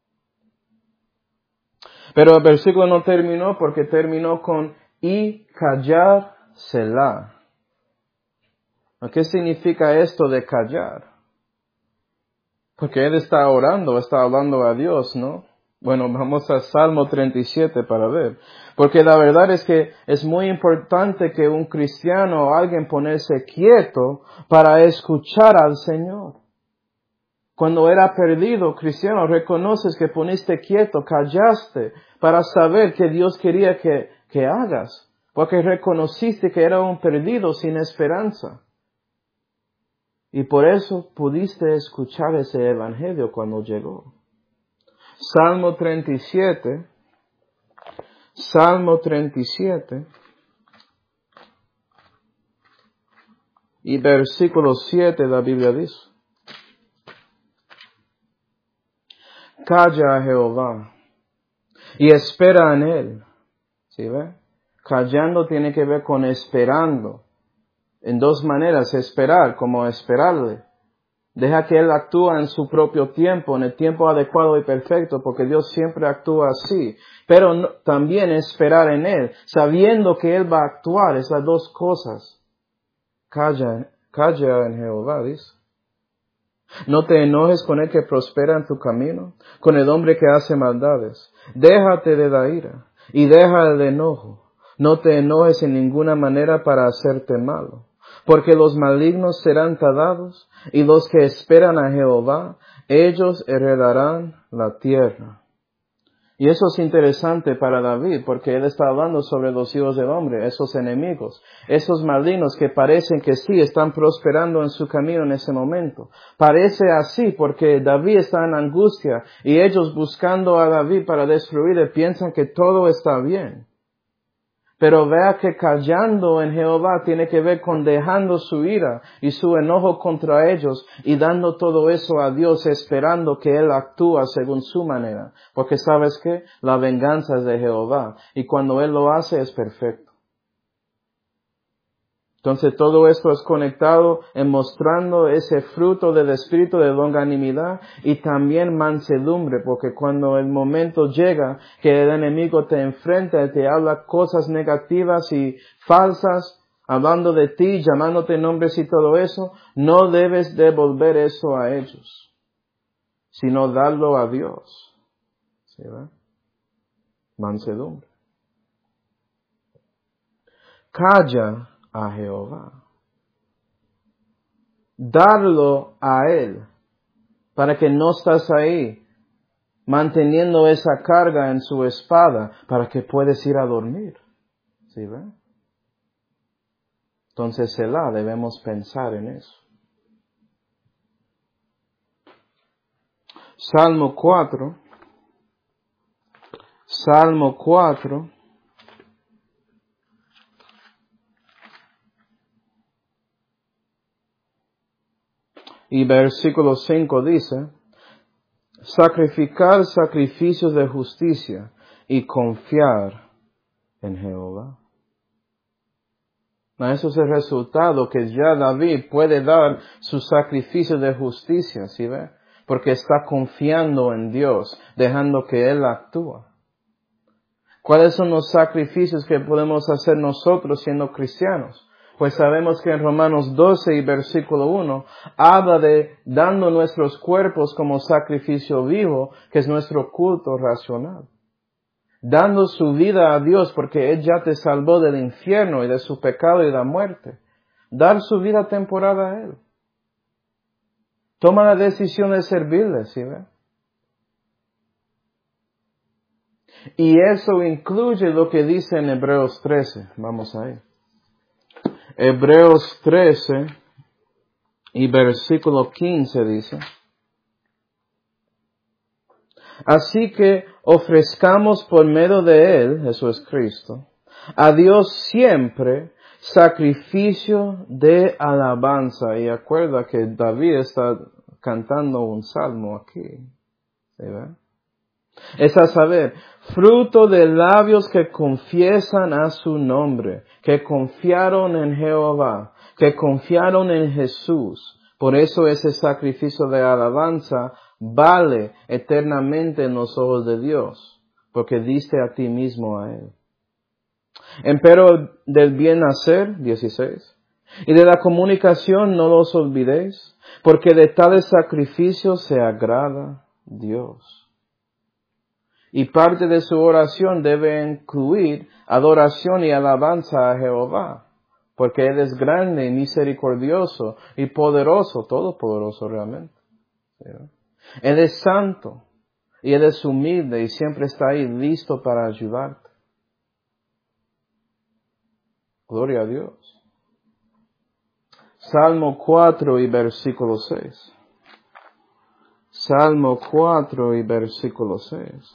Pero el versículo no terminó porque terminó con y callar Selah. ¿Qué significa esto de callar? Porque él está orando, está hablando a Dios, ¿no? Bueno, vamos a Salmo treinta y siete para ver. Porque la verdad es que es muy importante que un cristiano o alguien ponerse quieto para escuchar al Señor. Cuando era perdido, cristiano, reconoces que poniste quieto, callaste para saber que Dios quería que, que hagas. Porque reconociste que era un perdido sin esperanza. Y por eso pudiste escuchar ese evangelio cuando llegó. Salmo treinta y siete. Salmo treinta y siete. Y versículo siete la Biblia dice. Calla a Jehová y espera en Él. ¿Sí ve? Callando tiene que ver con esperando. En dos maneras, esperar, como esperarle. Deja que Él actúe en su propio tiempo, en el tiempo adecuado y perfecto, porque Dios siempre actúa así. Pero no, también esperar en Él, sabiendo que Él va a actuar, esas dos cosas. Calla, calla en Jehová, dice. No te enojes con el que prospera en tu camino, con el hombre que hace maldades. Déjate de la ira y deja el enojo. No te enojes en ninguna manera para hacerte malo, porque los malignos serán talados y los que esperan a Jehová, ellos heredarán la tierra. Y eso es interesante para David, porque él está hablando sobre los hijos del hombre, esos enemigos, esos malignos que parecen que sí están prosperando en su camino en ese momento. Parece así porque David está en angustia y ellos buscando a David para destruirle piensan que todo está bien. Pero vea que callando en Jehová tiene que ver con dejando su ira y su enojo contra ellos y dando todo eso a Dios esperando que Él actúe según su manera. Porque ¿sabes qué? La venganza es de Jehová y cuando Él lo hace es perfecto. Entonces todo esto es conectado en mostrando ese fruto del espíritu de longanimidad y también mansedumbre, porque cuando el momento llega que el enemigo te enfrenta y te habla cosas negativas y falsas hablando de ti, llamándote nombres y todo eso, no debes devolver eso a ellos, sino darlo a Dios. ¿Sí, va? Mansedumbre. Calla a Jehová. Darlo a Él, para que no estás ahí manteniendo esa carga en su espada, para que puedas ir a dormir. ¿Sí, ve? Entonces, Selah, debemos pensar en eso. Salmo cuatro. Salmo cuatro. Y versículo cinco dice, sacrificar sacrificios de justicia y confiar en Jehová. Eso es el resultado que ya David puede dar su sacrificio de justicia, ¿sí ve? Porque está confiando en Dios, dejando que Él actúe. ¿Cuáles son los sacrificios que podemos hacer nosotros siendo cristianos? Pues sabemos que en Romanos doce y versículo uno habla de dando nuestros cuerpos como sacrificio vivo, que es nuestro culto racional. Dando su vida a Dios porque Él ya te salvó del infierno y de su pecado y de la muerte. Dar su vida temporal a Él. Toma la decisión de servirle, ¿sí ve? Y eso incluye lo que dice en Hebreos trece. Vamos ahí. Hebreos trece y versículo quince dice, así que ofrezcamos por medio de Él, eso es Cristo, a Dios siempre sacrificio de alabanza. Y acuerda que David está cantando un salmo aquí. ¿Sí ve? Es a saber, fruto de labios que confiesan a su nombre, que confiaron en Jehová, que confiaron en Jesús. Por eso ese sacrificio de alabanza vale eternamente en los ojos de Dios, porque diste a ti mismo a Él. Empero del bien hacer, dieciséis, y de la comunicación no los olvidéis, porque de tales sacrificios se agrada Dios. Y parte de su oración debe incluir adoración y alabanza a Jehová, porque Él es grande y misericordioso y poderoso, todopoderoso realmente. ¿Sí? Él es santo y Él es humilde y siempre está ahí listo para ayudarte. Gloria a Dios. Salmo cuatro y versículo seis. Salmo cuatro y versículo seis.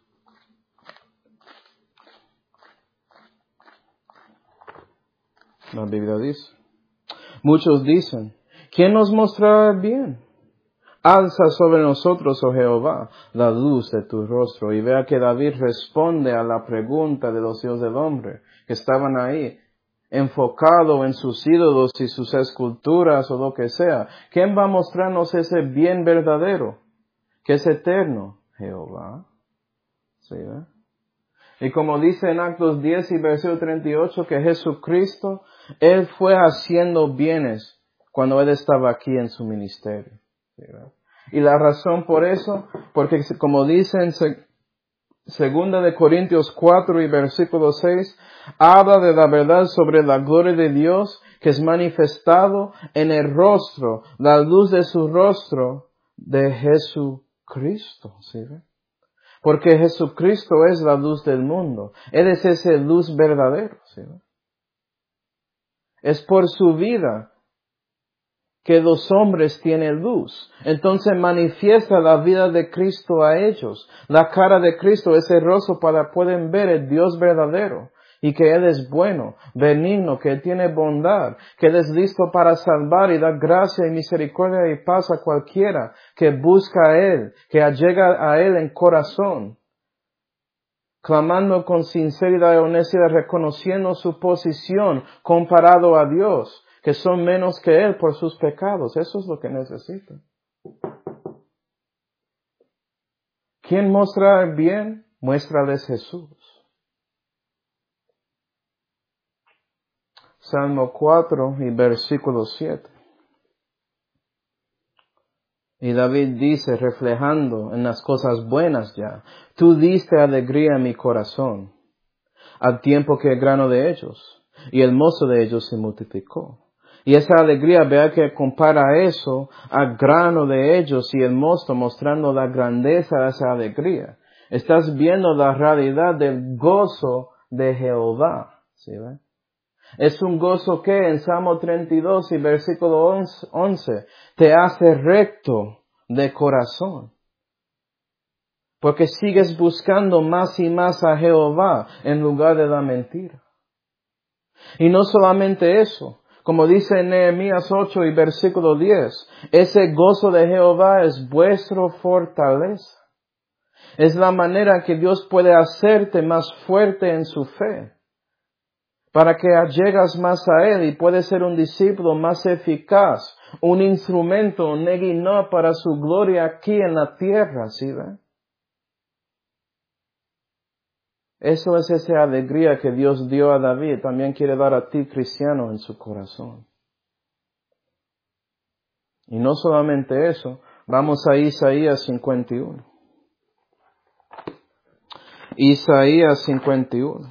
La Biblia dice, muchos dicen, ¿quién nos mostrará el bien? Alza sobre nosotros, oh Jehová, la luz de tu rostro. Y vea que David responde a la pregunta de los hijos del hombre, que estaban ahí, enfocado en sus ídolos y sus esculturas o lo que sea. ¿Quién va a mostrarnos ese bien verdadero, que es eterno? Jehová. ¿Sí, eh? Y como dice en Actos diez y versículo treinta y ocho, que Jesucristo, Él fue haciendo bienes cuando Él estaba aquí en su ministerio. Y la razón por eso, porque como dice en segunda de Corintios cuatro y versículo seis, habla de la verdad sobre la gloria de Dios que es manifestado en el rostro, la luz de su rostro de Jesucristo. ¿Sí ve? Porque Jesucristo es la luz del mundo. Él es ese luz verdadero. ¿Sí? Es por su vida que los hombres tienen luz. Entonces manifiesta la vida de Cristo a ellos. La cara de Cristo es el rostro para pueden ver el Dios verdadero. Y que Él es bueno, benigno, que Él tiene bondad, que Él es listo para salvar y dar gracia y misericordia y paz a cualquiera que busca a Él, que llega a Él en corazón. Clamando con sinceridad y honestidad, reconociendo su posición comparado a Dios, que son menos que Él por sus pecados. Eso es lo que necesitan. ¿Quién muestra el bien? Muéstrales Jesús. Salmo cuatro y versículo siete. Y David dice, reflejando en las cosas buenas ya, tú diste alegría a mi corazón, al tiempo que el grano de ellos, y el mozo de ellos se multiplicó. Y esa alegría, vea que compara eso al grano de ellos y el mosto, mostrando la grandeza de esa alegría. Estás viendo la realidad del gozo de Jehová. ¿Sí ve? Es un gozo que en Salmo treinta y dos y versículo once te hace recto de corazón. Porque sigues buscando más y más a Jehová en lugar de la mentira. Y no solamente eso, como dice en Nehemías ocho y versículo diez, ese gozo de Jehová es vuestra fortaleza. Es la manera que Dios puede hacerte más fuerte en su fe, para que llegas más a Él y puedes ser un discípulo más eficaz, un instrumento, un neguinó para su gloria aquí en la tierra, ¿sí ve? Eso es esa alegría que Dios dio a David, también quiere dar a ti, cristiano, en su corazón. Y no solamente eso, vamos a Isaías cincuenta y uno. Isaías cincuenta y uno.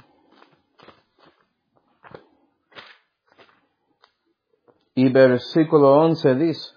Y versículo once dice,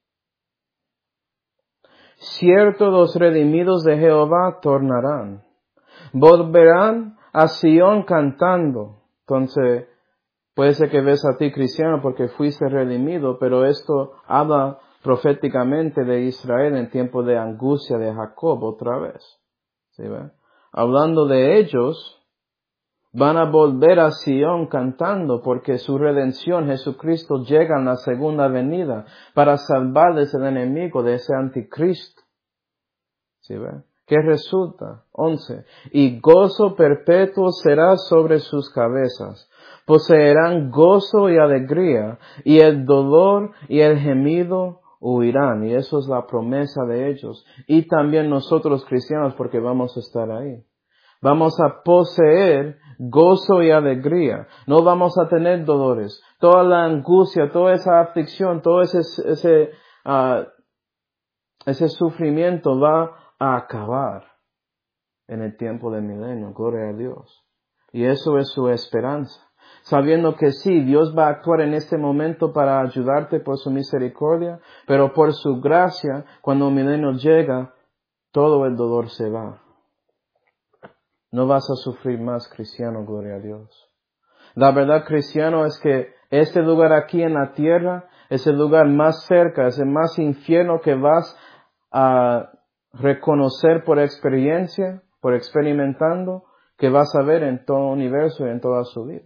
cierto los redimidos de Jehová tornarán, volverán a Sión cantando. Entonces, puede ser que ves a ti cristiano porque fuiste redimido, pero esto habla proféticamente de Israel en tiempo de angustia de Jacob otra vez. ¿Sí ve? Hablando de ellos, van a volver a Sión cantando porque su redención, Jesucristo, llega en la segunda venida para salvarles del enemigo, de ese anticristo. ¿Sí ve? ¿Qué resulta? once. Y gozo perpetuo será sobre sus cabezas. Poseerán gozo y alegría, y el dolor y el gemido huirán. Y eso es la promesa de ellos. Y también nosotros cristianos, porque vamos a estar ahí. Vamos a poseer gozo y alegría. No vamos a tener dolores. Toda la angustia, toda esa aflicción, todo ese, ese, uh, ese sufrimiento va a acabar en el tiempo del milenio. Gloria a Dios. Y eso es su esperanza. Sabiendo que sí, Dios va a actuar en este momento para ayudarte por su misericordia, pero por su gracia, cuando el milenio llega, todo el dolor se va. No vas a sufrir más, cristiano, gloria a Dios. La verdad, cristiano, es que este lugar aquí en la tierra es el lugar más cerca, es el más infierno que vas a reconocer por experiencia, por experimentando, que vas a ver en todo el universo y en toda su vida.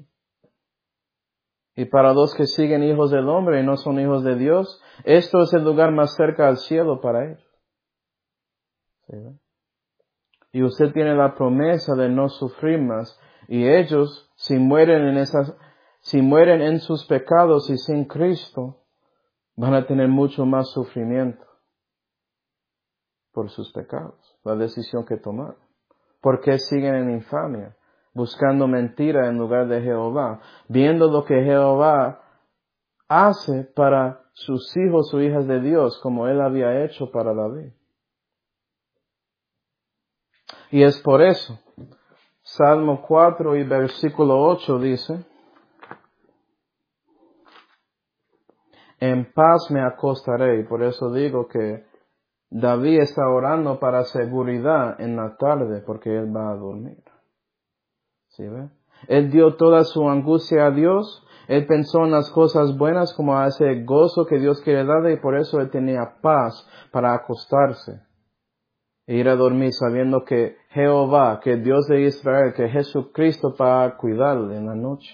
Y para los que siguen hijos del hombre y no son hijos de Dios, esto es el lugar más cerca al cielo para ellos. ¿Sí, no? Y usted tiene la promesa de no sufrir más. Y ellos, si mueren en esas, si mueren en sus pecados y sin Cristo, van a tener mucho más sufrimiento por sus pecados, la decisión que tomaron. ¿Por qué siguen en infamia? Buscando mentira en lugar de Jehová, viendo lo que Jehová hace para sus hijos o hijas de Dios, como Él había hecho para David. Y es por eso, Salmo cuatro y versículo ocho dice, en paz me acostaré, y por eso digo que David está orando para seguridad en la tarde, porque él va a dormir. ¿Sí ve? Él dio toda su angustia a Dios, él pensó en las cosas buenas como a ese gozo que Dios quiere darle, y por eso él tenía paz para acostarse. E ir a dormir sabiendo que Jehová, que Dios de Israel, que Jesucristo va a cuidarle en la noche.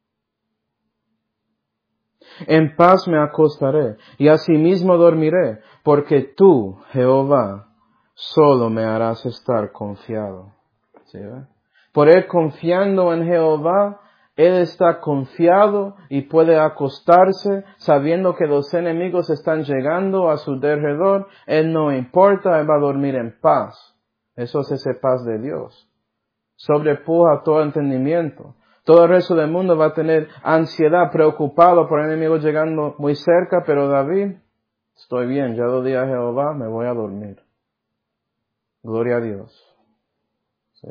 En paz me acostaré y asimismo dormiré, porque tú, Jehová, solo me harás estar confiado. ¿Sí, ve? Por él confiando en Jehová, él está confiado y puede acostarse sabiendo que los enemigos están llegando a su derredor. Él no importa, él va a dormir en paz. Eso es esa paz de Dios. Sobrepuja todo entendimiento. Todo el resto del mundo va a tener ansiedad, preocupado por el enemigo llegando muy cerca, pero David, estoy bien, ya lo di a Jehová, me voy a dormir. Gloria a Dios. ¿Sí?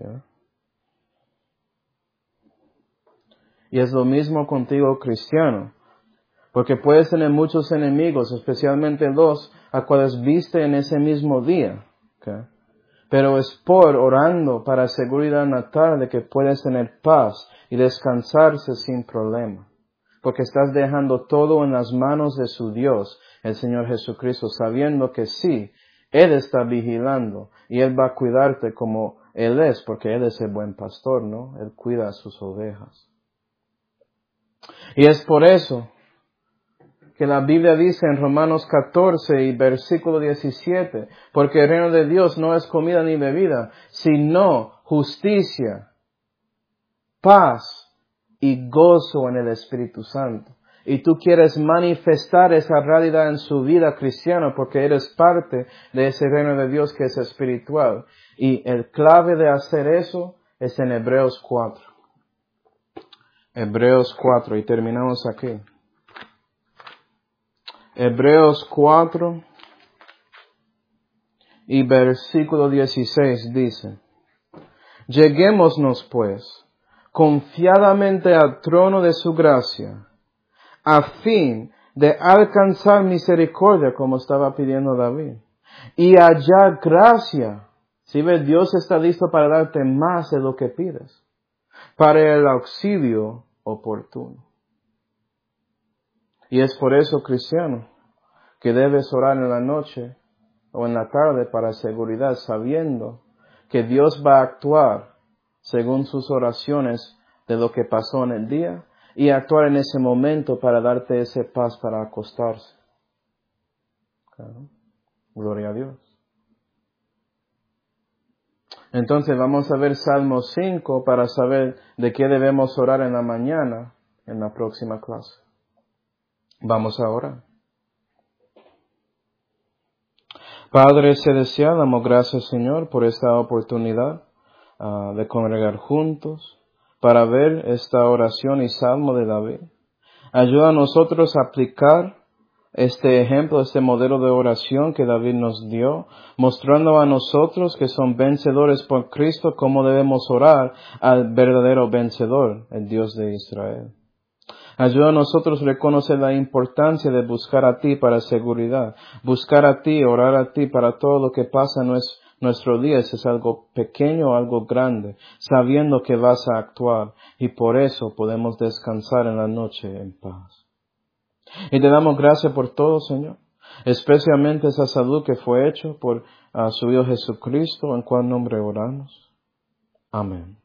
Y es lo mismo contigo, cristiano. Porque puedes tener muchos enemigos, especialmente dos, a cuales viste en ese mismo día. ¿Okay? Pero es por orando para seguridad en la tarde que puedes tener paz y descansarse sin problema. Porque estás dejando todo en las manos de su Dios, el Señor Jesucristo, sabiendo que sí, Él está vigilando y Él va a cuidarte como Él es, porque Él es el buen pastor, ¿no? Él cuida a sus ovejas. Y es por eso que la Biblia dice en Romanos catorce y versículo diecisiete, porque el reino de Dios no es comida ni bebida, sino justicia, paz y gozo en el Espíritu Santo. Y tú quieres manifestar esa realidad en su vida cristiana porque eres parte de ese reino de Dios que es espiritual. Y el clave de hacer eso es en Hebreos cuatro. Hebreos cuatro, y terminamos aquí. Hebreos cuatro y versículo dieciséis dice, lleguémonos pues confiadamente al trono de su gracia, a fin de alcanzar misericordia, como estaba pidiendo David, y hallar gracia. Si ves, Dios está listo para darte más de lo que pides, para el auxilio oportuno. Y es por eso, cristiano, que debes orar en la noche o en la tarde para seguridad, sabiendo que Dios va a actuar según sus oraciones de lo que pasó en el día y actuar en ese momento para darte ese paz para acostarse. Claro. Gloria a Dios. Entonces vamos a ver Salmo cinco para saber de qué debemos orar en la mañana en la próxima clase. Vamos a orar. Padre celestial, damos gracias, Señor, por esta oportunidad uh, de congregar juntos para ver esta oración y salmo de David. Ayuda a nosotros a aplicar este ejemplo, este modelo de oración que David nos dio, mostrando a nosotros que son vencedores por Cristo, cómo debemos orar al verdadero vencedor, el Dios de Israel. Ayuda a nosotros a reconocer la importancia de buscar a ti para seguridad, buscar a ti, orar a ti para todo lo que pasa en nuestro día, si es algo pequeño o algo grande, sabiendo que vas a actuar y por eso podemos descansar en la noche en paz. Y te damos gracias por todo, Señor, especialmente esa salud que fue hecha por uh, su Hijo Jesucristo, en cual nombre oramos. Amén.